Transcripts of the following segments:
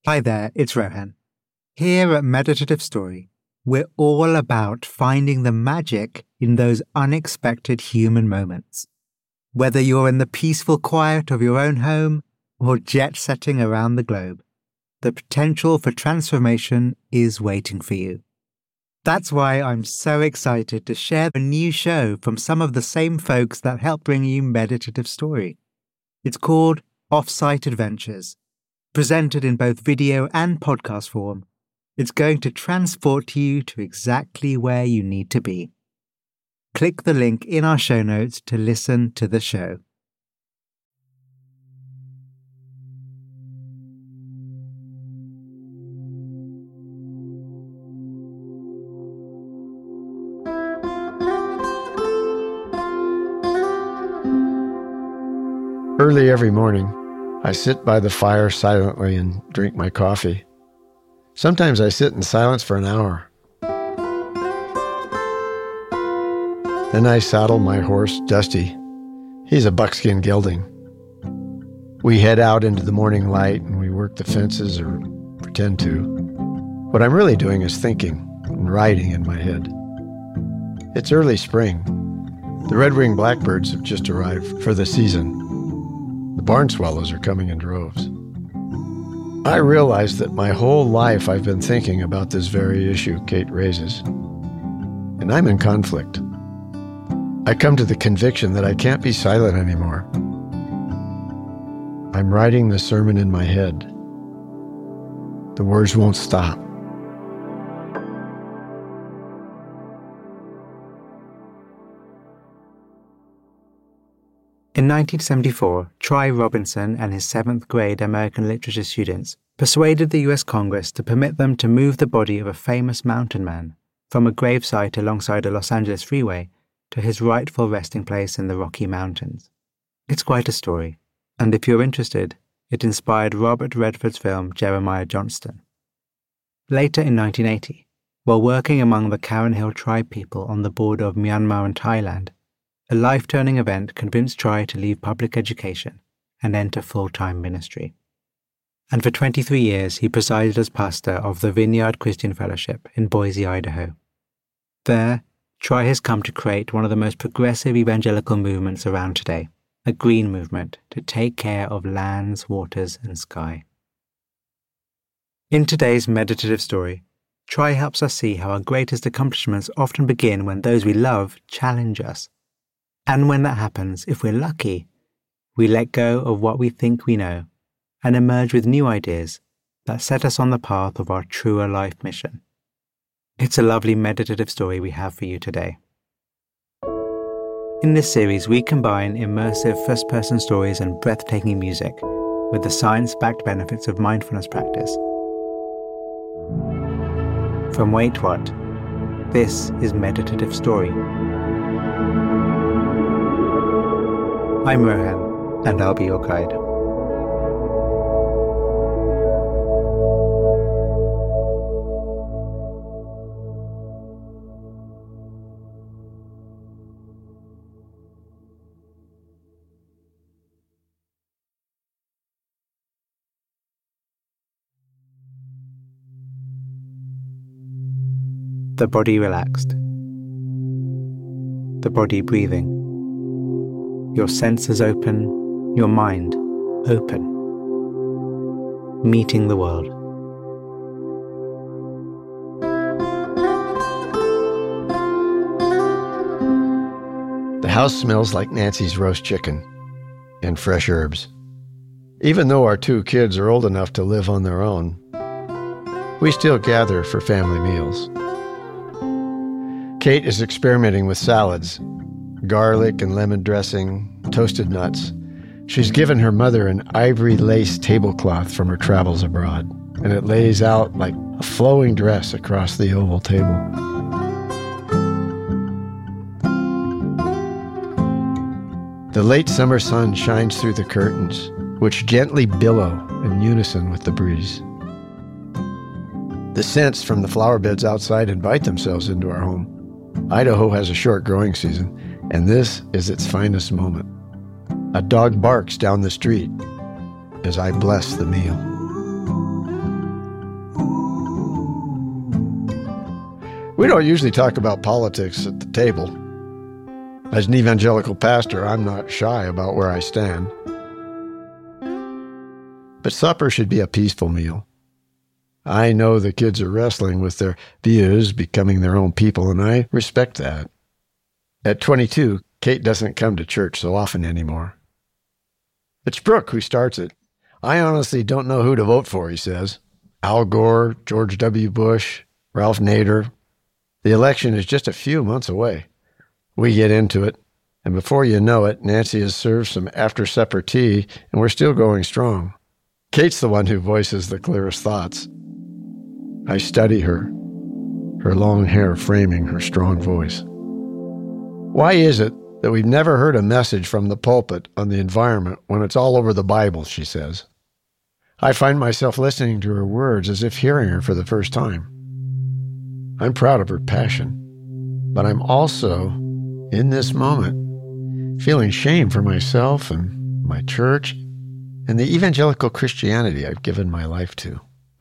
Hi there, it's Rohan. Here at Meditative Story, we're all about finding the magic in those unexpected human moments. Whether you're in the peaceful quiet of your own home or jet-setting around the globe, the potential for transformation is waiting for you. That's why I'm so excited to share a new show from some of the same folks that help bring you Meditative Story. It's called Offsite Adventures. Presented in both video and podcast form, it's going to transport you to exactly where you need to be. Click the link in our show notes to listen to the show. Early every morning, I sit by the fire silently and drink my coffee. Sometimes I sit in silence for an hour. Then I saddle my horse, Dusty. He's a buckskin gelding. We head out into the morning light and we work the fences, or pretend to. What I'm really doing is thinking and writing in my head. It's early spring. The red-winged blackbirds have just arrived for the season. The barn swallows are coming in droves. I realize that my whole life I've been thinking about this very issue Kate raises. And I'm in conflict. I come to the conviction that I can't be silent anymore. I'm writing the sermon in my head. The words won't stop. In 1974, Try Robinson and his 7th grade American literature students persuaded the US Congress to permit them to move the body of a famous mountain man from a gravesite alongside a Los Angeles freeway to his rightful resting place in the Rocky Mountains. It's quite a story, and if you're interested, it inspired Robert Redford's film Jeremiah Johnston. Later in 1980, while working among the Karen Hill tribe people on the border of Myanmar and Thailand, a life-turning event convinced Try to leave public education and enter full-time ministry. And for 23 years, he presided as pastor of the Vineyard Christian Fellowship in Boise, Idaho. There, Try has come to create one of the most progressive evangelical movements around today, a green movement to take care of lands, waters, and sky. In today's meditative story, Try helps us see how our greatest accomplishments often begin when those we love challenge us. And when that happens, if we're lucky, we let go of what we think we know and emerge with new ideas that set us on the path of our truer life mission. It's a lovely meditative story we have for you today. In this series, we combine immersive first-person stories and breathtaking music with the science-backed benefits of mindfulness practice. From Wait What? This is Meditative Story. I'm Rohan, and I'll be your guide. The body relaxed. The body breathing. Your senses open, your mind open. Meeting the world. The house smells like Nancy's roast chicken and fresh herbs. Even though our 2 kids are old enough to live on their own, we still gather for family meals. Kate is experimenting with salads, garlic and lemon dressing, toasted nuts. She's given her mother an ivory lace tablecloth from her travels abroad, and it lays out like a flowing dress across the oval table. The late summer sun shines through the curtains, which gently billow in unison with the breeze. The scents from the flower beds outside invite themselves into our home. Idaho has a short growing season, and this is its finest moment. A dog barks down the street as I bless the meal. We don't usually talk about politics at the table. As an evangelical pastor, I'm not shy about where I stand. But supper should be a peaceful meal. I know the kids are wrestling with their views, becoming their own people, and I respect that. At 22, Kate doesn't come to church so often anymore. It's Brooke who starts it. I honestly don't know who to vote for, he says. Al Gore, George W. Bush, Ralph Nader. The election is just a few months away. We get into it, and before you know it, Nancy has served some after-supper tea, and we're still going strong. Kate's the one who voices the clearest thoughts. I study her long hair framing her strong voice. Why is it that we've never heard a message from the pulpit on the environment when it's all over the Bible, she says. I find myself listening to her words as if hearing her for the first time. I'm proud of her passion, but I'm also, in this moment, feeling shame for myself and my church and the evangelical Christianity I've given my life to.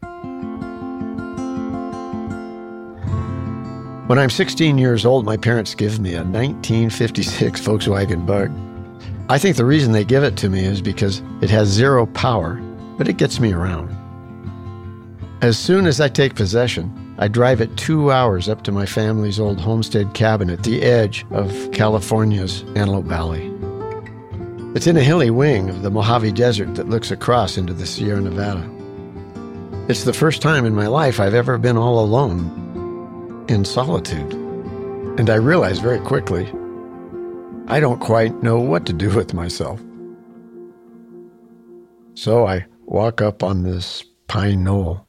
When I'm 16 years old, my parents give me a 1956 Volkswagen Bug. I think the reason they give it to me is because it has zero power, but it gets me around. As soon as I take possession, I drive it 2 hours up to my family's old homestead cabin at the edge of California's Antelope Valley. It's in a hilly wing of the Mojave Desert that looks across into the Sierra Nevada. It's the first time in my life I've ever been all alone, in solitude. And I realize very quickly, I don't quite know what to do with myself. So I walk up on this pine knoll.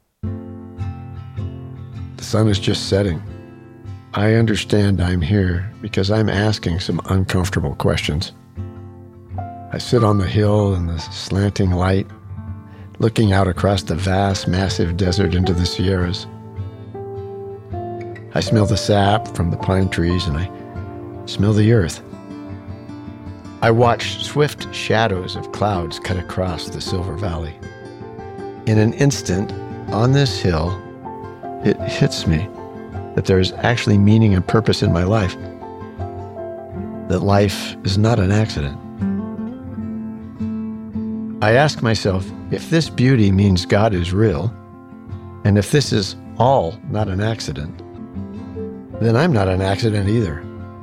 The sun is just setting. I understand I'm here because I'm asking some uncomfortable questions. I sit on the hill in the slanting light, looking out across the vast, massive desert into the Sierras. I smell the sap from the pine trees, and I smell the earth. I watch swift shadows of clouds cut across the Silver Valley. In an instant, on this hill, it hits me that there is actually meaning and purpose in my life, that life is not an accident. I ask myself, if this beauty means God is real, and if this is all not an accident, then I'm not an accident either.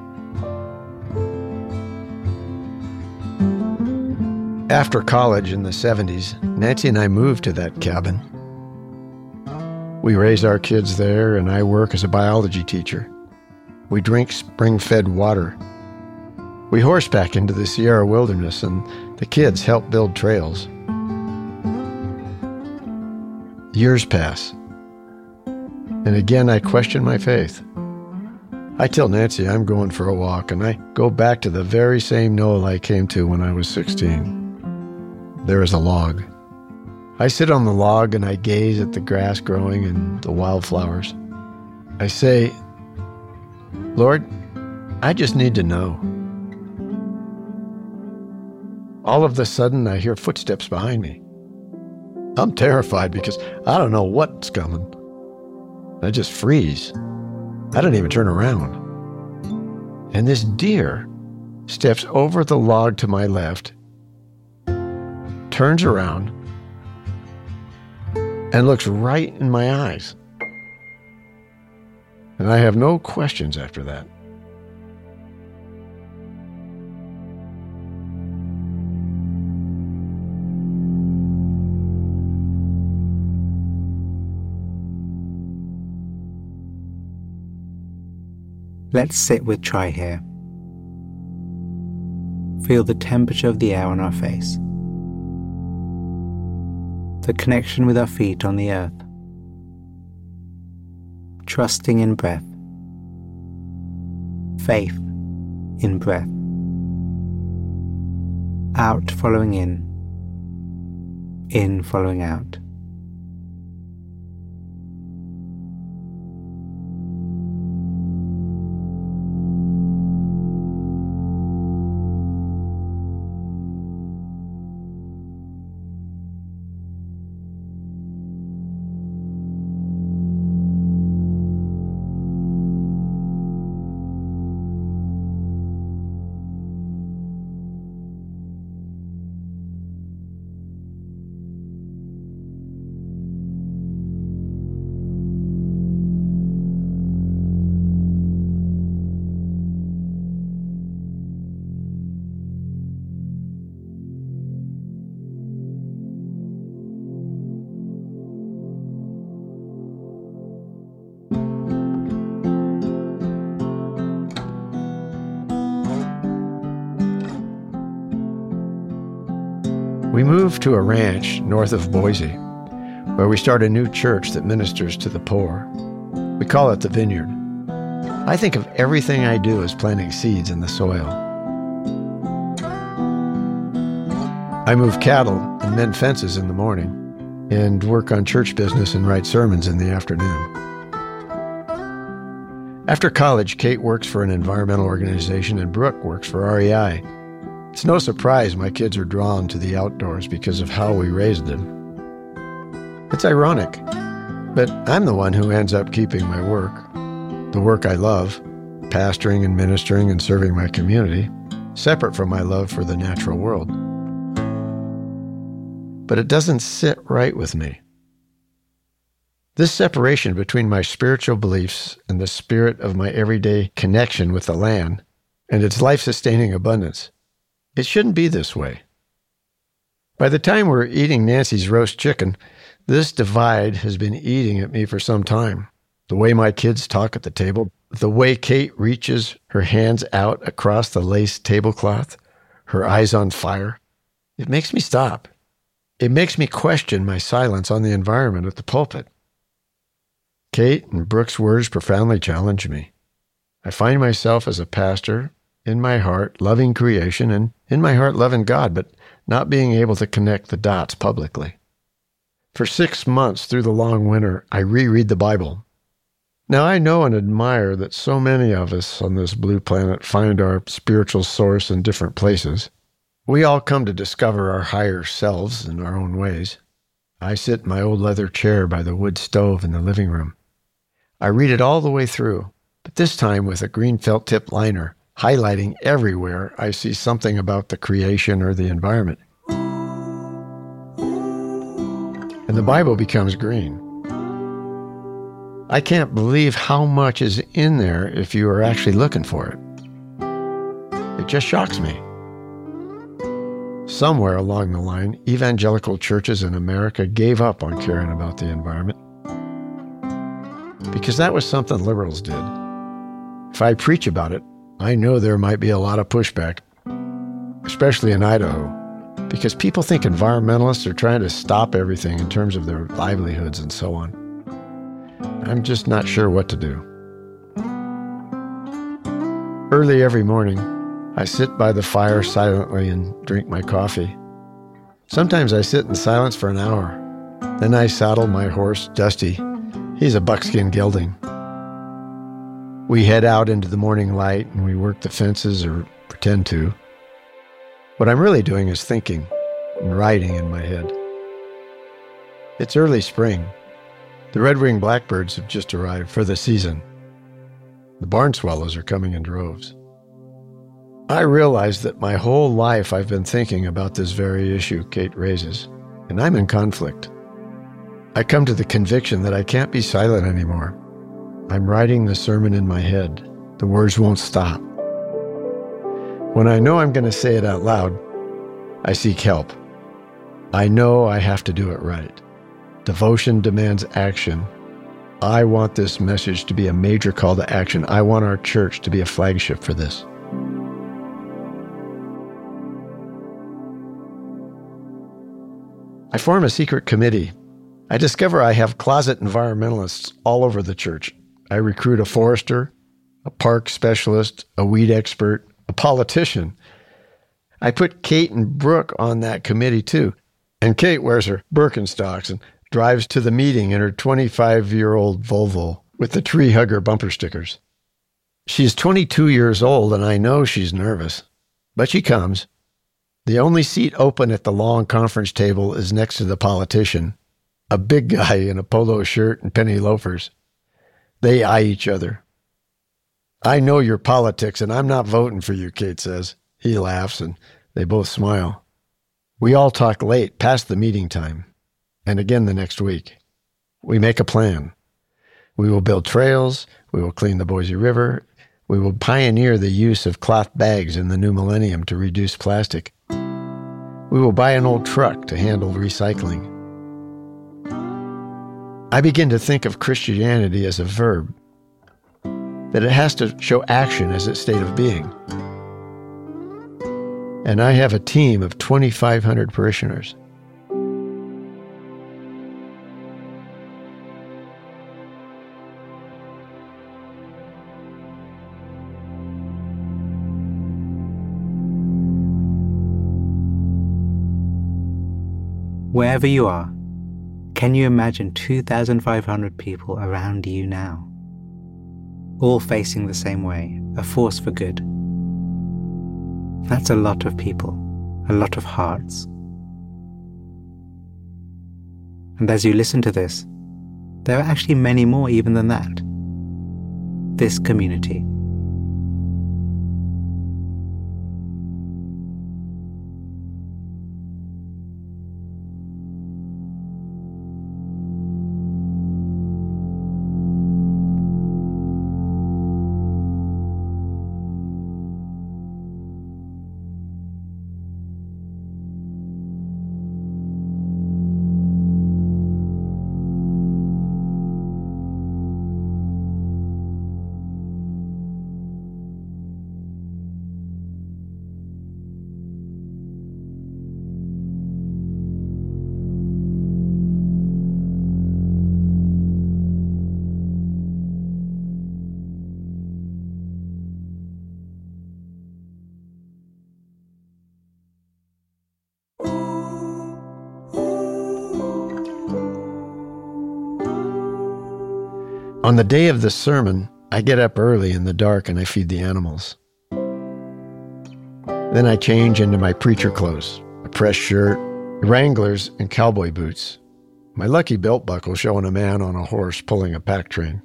After college in the 70s, Nancy and I moved to that cabin. We raise our kids there, and I work as a biology teacher. We drink spring-fed water. We horseback into the Sierra wilderness, and the kids help build trails. Years pass, and again I question my faith. I tell Nancy I'm going for a walk, and I go back to the very same knoll I came to when I was 16. There is a log. I sit on the log and I gaze at the grass growing and the wildflowers. I say, Lord, I just need to know. All of a sudden, I hear footsteps behind me. I'm terrified because I don't know what's coming. I just freeze. I don't even turn around. And this deer steps over the log to my left, turns around, and looks right in my eyes. And I have no questions after that. Let's sit with Tri here. Feel the temperature of the air on our face. The connection with our feet on the earth. Trusting in breath. Faith in breath. Out following in following out. We moved to a ranch north of Boise, where we start a new church that ministers to the poor. We call it the Vineyard. I think of everything I do as planting seeds in the soil. I move cattle and mend fences in the morning, and work on church business and write sermons in the afternoon. After college, Kate works for an environmental organization and Brooke works for REI. It's no surprise my kids are drawn to the outdoors because of how we raised them. It's ironic, but I'm the one who ends up keeping my work, the work I love, pastoring and ministering and serving my community, separate from my love for the natural world. But it doesn't sit right with me. This separation between my spiritual beliefs and the spirit of my everyday connection with the land and its life-sustaining abundance, it shouldn't be this way. By the time we're eating Nancy's roast chicken, this divide has been eating at me for some time. The way my kids talk at the table, the way Kate reaches her hands out across the lace tablecloth, her eyes on fire, it makes me stop. It makes me question my silence on the environment at the pulpit. Kate and Brooke's words profoundly challenge me. I find myself as a pastor, in my heart, loving creation, and in my heart, loving God, but not being able to connect the dots publicly. For 6 months through the long winter, I reread the Bible. Now, I know and admire that so many of us on this blue planet find our spiritual source in different places. We all come to discover our higher selves in our own ways. I sit in my old leather chair by the wood stove in the living room. I read it all the way through, but this time with a green felt tip liner, highlighting everywhere I see something about the creation or the environment. And the Bible becomes green. I can't believe how much is in there if you are actually looking for it. It just shocks me. Somewhere along the line, evangelical churches in America gave up on caring about the environment. Because that was something liberals did. If I preach about it, I know there might be a lot of pushback, especially in Idaho, because people think environmentalists are trying to stop everything in terms of their livelihoods and so on. I'm just not sure what to do. Early every morning, I sit by the fire silently and drink my coffee. Sometimes I sit in silence for an hour. Then I saddle my horse, Dusty. He's a buckskin gelding. We head out into the morning light and we work the fences or pretend to. What I'm really doing is thinking and writing in my head. It's early spring. The red-winged blackbirds have just arrived for the season. The barn swallows are coming in droves. I realize that my whole life I've been thinking about this very issue Kate raises, and I'm in conflict. I come to the conviction that I can't be silent anymore. I'm writing the sermon in my head. The words won't stop. When I know I'm going to say it out loud, I seek help. I know I have to do it right. Devotion demands action. I want this message to be a major call to action. I want our church to be a flagship for this. I form a secret committee. I discover I have closet environmentalists all over the church. I recruit a forester, a park specialist, a weed expert, a politician. I put Kate and Brooke on that committee too. And Kate wears her Birkenstocks and drives to the meeting in her 25-year-old Volvo with the tree hugger bumper stickers. She's 22 years old and I know she's nervous, but she comes. The only seat open at the long conference table is next to the politician, a big guy in a polo shirt and penny loafers. They eye each other. I know your politics and I'm not voting for you, Kate says. He laughs and they both smile. We all talk late, past the meeting time, and again the next week. We make a plan. We will build trails. We will clean the Boise River. We will pioneer the use of cloth bags in the new millennium to reduce plastic. We will buy an old truck to handle recycling. I begin to think of Christianity as a verb, that it has to show action as its state of being. and I have a team of 2,500 parishioners. Wherever you are, can you imagine 2,500 people around you now? All facing the same way, a force for good. That's a lot of people, a lot of hearts. And as you listen to this, there are actually many more even than that. This community. On the day of the sermon, I get up early in the dark and I feed the animals. Then I change into my preacher clothes, a pressed shirt, Wranglers, and cowboy boots. My lucky belt buckle showing a man on a horse pulling a pack train.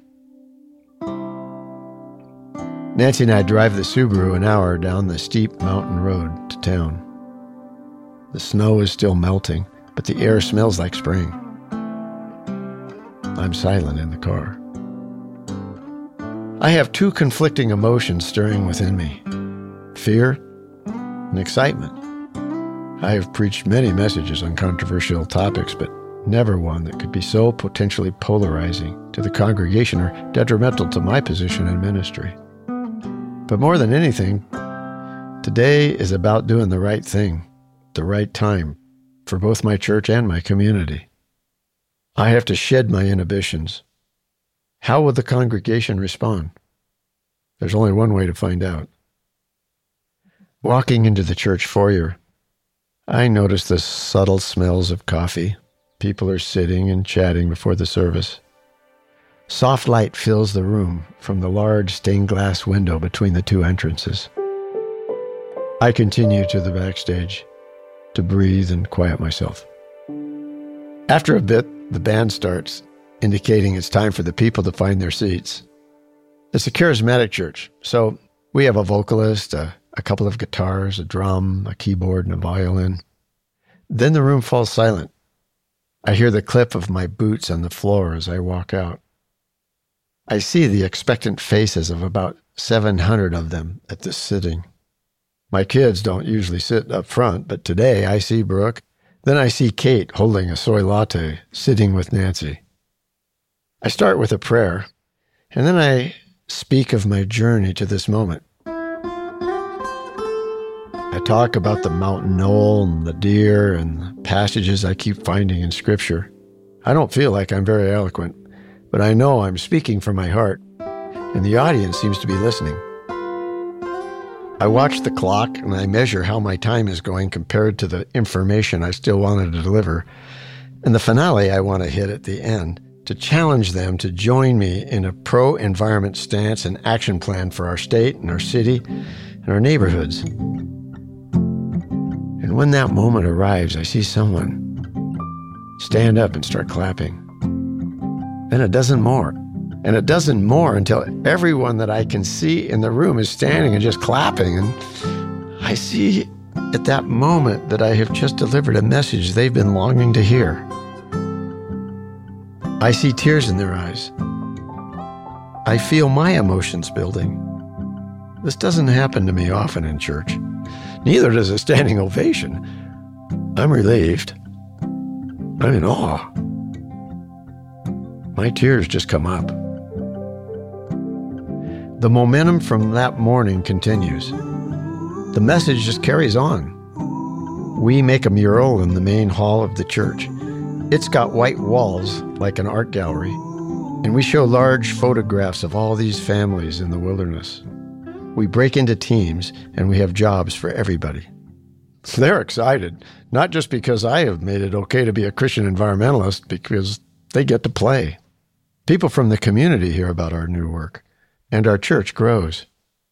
Nancy and I drive the Subaru an hour down the steep mountain road to town. The snow is still melting, but the air smells like spring. I'm silent in the car. I have two conflicting emotions stirring within me: fear and excitement. I have preached many messages on controversial topics, but never one that could be so potentially polarizing to the congregation or detrimental to my position in ministry. But more than anything, today is about doing the right thing, the right time, for both my church and my community. I have to shed my inhibitions. How will the congregation respond? There's only one way to find out. Walking into the church foyer, I notice the subtle smells of coffee. People are sitting and chatting before the service. Soft light fills the room from the large stained glass window between the two entrances. I continue to the backstage to breathe and quiet myself. After a bit, the band starts, indicating it's time for the people to find their seats. It's a charismatic church, so we have a vocalist, a couple of guitars, a drum, a keyboard, and a violin. Then the room falls silent. I hear the clip of my boots on the floor as I walk out. I see the expectant faces of about 700 of them at this sitting. My kids don't usually sit up front, but today I see Brooke. Then I see Kate holding a soy latte, sitting with Nancy. I start with a prayer, and then I speak of my journey to this moment. I talk about the mountain knoll and the deer and the passages I keep finding in Scripture. I don't feel like I'm very eloquent, but I know I'm speaking from my heart, and the audience seems to be listening. I watch the clock and I measure how my time is going compared to the information I still wanted to deliver, and the finale I want to hit at the end, to challenge them to join me in a pro-environment stance and action plan for our state and our city and our neighborhoods. And when that moment arrives, I see someone stand up and start clapping. Then a dozen more, and a dozen more, until everyone that I can see in the room is standing and just clapping. And I see at that moment that I have just delivered a message they've been longing to hear. I see tears in their eyes. I feel my emotions building. This doesn't happen to me often in church. Neither does a standing ovation. I'm relieved. I'm in awe. My tears just come up. The momentum from that morning continues. The message just carries on. We make a mural in the main hall of the church. It's got white walls like an art gallery, and we show large photographs of all these families in the wilderness. We break into teams, and we have jobs for everybody. They're excited, not just because I have made it okay to be a Christian environmentalist, because they get to play. People from the community hear about our new work, and our church grows.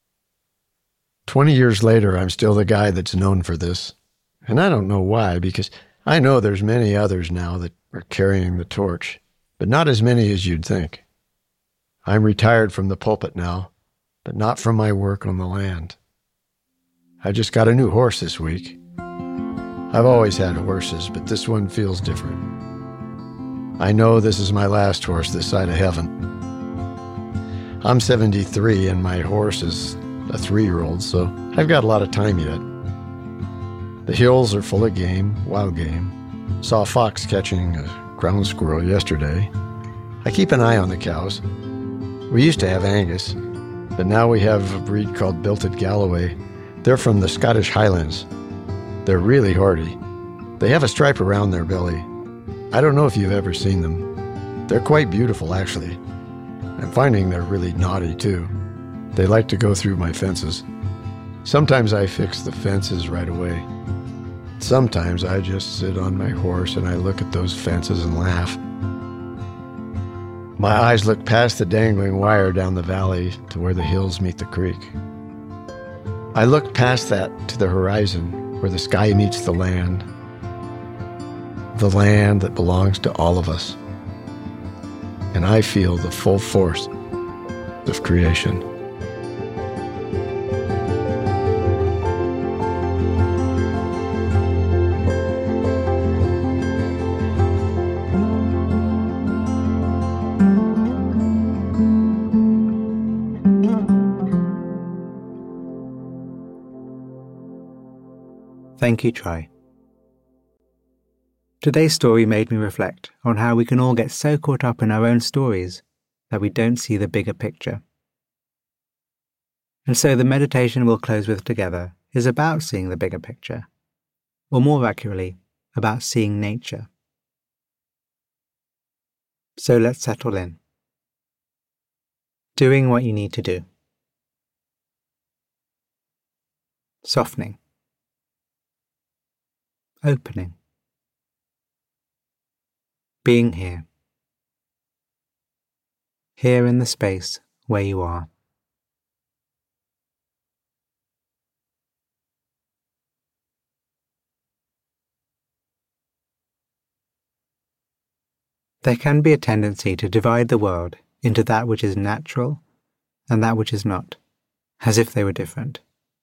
20 years later, I'm still the guy that's known for this. And I don't know why, because I know there's many others now that are carrying the torch, but not as many as you'd think. I'm retired from the pulpit now, but not from my work on the land. I just got a new horse this week. I've always had horses, but this one feels different. I know this is my last horse this side of heaven. I'm 73 and my horse is a 3-year-old, so I've got a lot of time yet. The hills are full of game, wild game. Saw a fox catching a ground squirrel yesterday. I keep an eye on the cows. We used to have Angus, but now we have a breed called Belted Galloway. They're from the Scottish Highlands. They're really hardy. They have a stripe around their belly. I don't know if you've ever seen them. They're quite beautiful, actually. I'm finding they're really naughty, too. They like to go through my fences. Sometimes I fix the fences right away. Sometimes I just sit on my horse and I look at those fences and laugh. My eyes look past the dangling wire down the valley to where the hills meet the creek. I look past that to the horizon where the sky meets the land that belongs to all of us. And I feel the full force of creation. Thank you, Tri. Today's story made me reflect on how we can all get so caught up in our own stories that we don't see the bigger picture. And so the meditation we'll close with together is about seeing the bigger picture, or more accurately, about seeing nature. So let's settle in. Doing what you need to do. Softening. Opening. Being here. Here in the space where you are. There can be a tendency to divide the world into that which is natural and that which is not, as if they were different.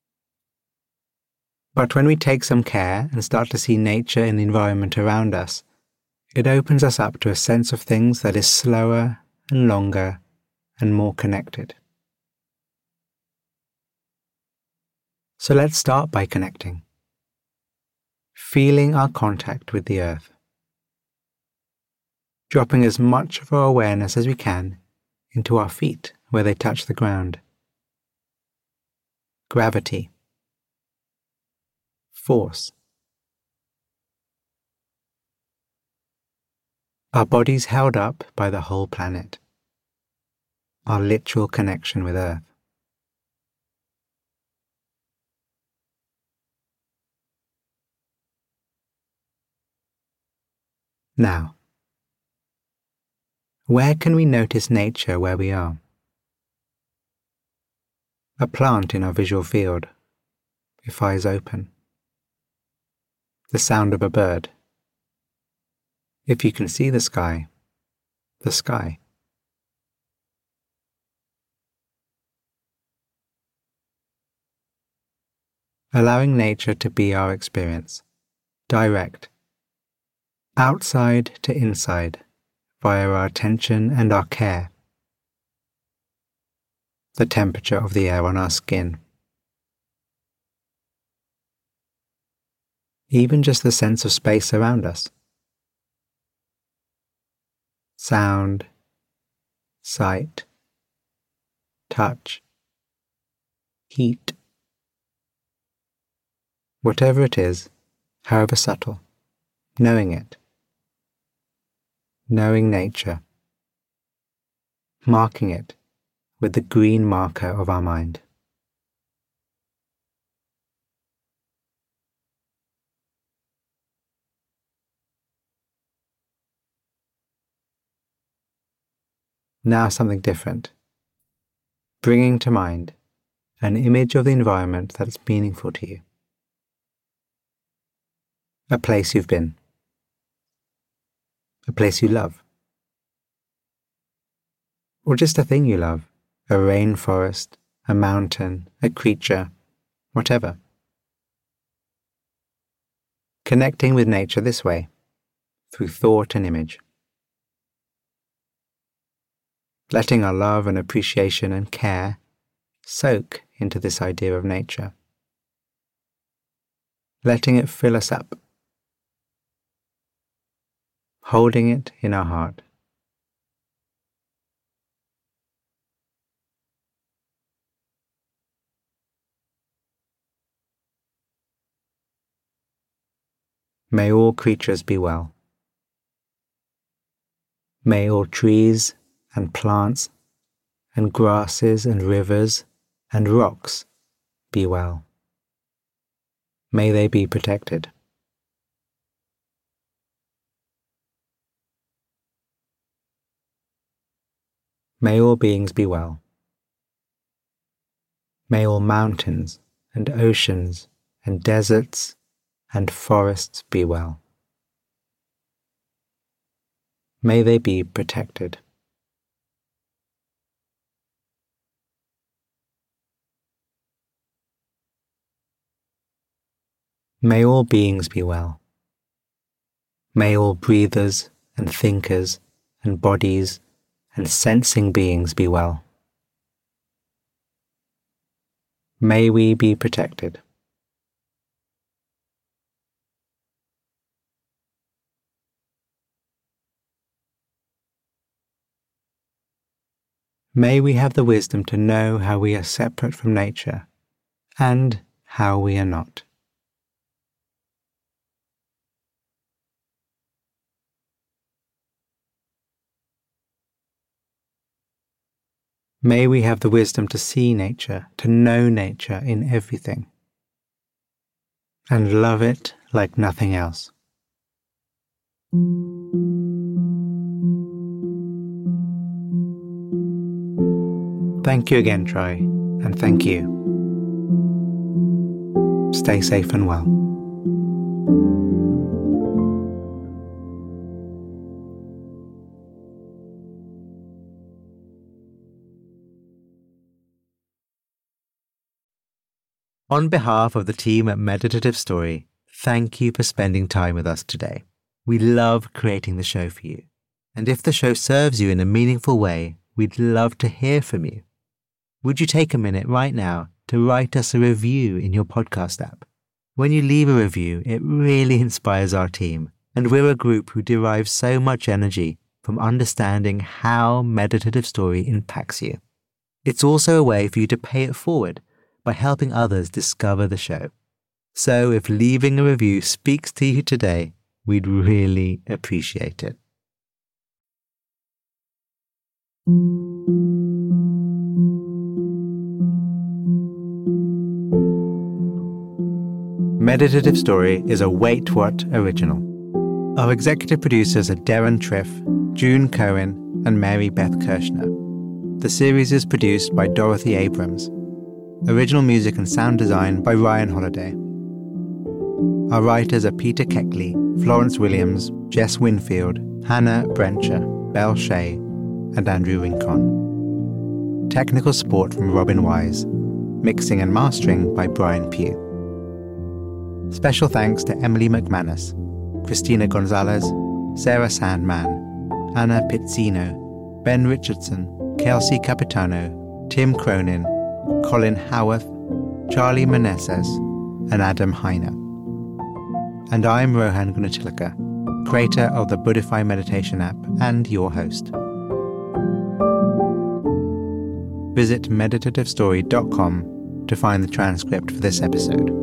But when we take some care and start to see nature in the environment around us, it opens us up to a sense of things that is slower and longer and more connected. So let's start by connecting, feeling our contact with the earth, dropping as much of our awareness as we can into our feet where they touch the ground. Gravity. Force. Our bodies held up by the whole planet. Our literal connection with Earth. Now, where can we notice nature where we are? A plant in our visual field, if eyes open. The sound of a bird. If you can see the sky, the sky. Allowing nature to be our experience, direct, outside to inside, via our attention and our care. The temperature of the air on our skin. Even just the sense of space around us. Sound, sight, touch, heat, Whatever it is, however subtle, knowing it, knowing nature, marking it with the green marker of our mind. Now something different, bringing to mind an image of the environment that's meaningful to you. A place you've been. A place you love. Or just a thing you love. A rainforest, a mountain, a creature, whatever. Connecting with nature this way, through thought and image. Letting our love and appreciation and care soak into this idea of nature. Letting it fill us up. Holding it in our heart. May all creatures be well. May all trees and plants and grasses and rivers and rocks be well. May they be protected. May all beings be well. May all mountains and oceans and deserts and forests be well. May they be protected. May all beings be well. May all breathers and thinkers and bodies and sensing beings be well. May we be protected. May we have the wisdom to know how we are separate from nature and how we are not. May we have the wisdom to see nature, to know nature in everything, and love it like nothing else. Thank you again, Troy, and thank you. Stay safe and well. On behalf of the team at Meditative Story, thank you for spending time with us today. We love creating the show for you. And if the show serves you in a meaningful way, we'd love to hear from you. Would you take a minute right now to write us a review in your podcast app? When you leave a review, it really inspires our team, and we're a group who derives so much energy from understanding how Meditative Story impacts you. It's also a way for you to pay it forward by helping others discover the show. So if leaving a review speaks to you today, we'd really appreciate it. Meditative Story is a Wait What original. Our executive producers are Darren Triff, June Cohen, and Mary Beth Kirshner. The series is produced by Dorothy Abrams. Original music and sound design by Ryan Holiday. Our writers are Peter Keckley, Florence Williams, Jess Winfield, Hannah Brencher, Belle Shea, and Andrew Rincon. Technical support from Robin Wise. Mixing and mastering by Brian Pugh. Special thanks to Emily McManus, Christina Gonzalez, Sarah Sandman, Anna Pizzino, Ben Richardson, Kelsey Capitano, Tim Cronin, Colin Howarth, Charlie Meneses, and Adam Heiner. And I'm Rohan Gunatilaka, creator of the Buddhify meditation app and your host. Visit meditativestory.com to find the transcript for this episode.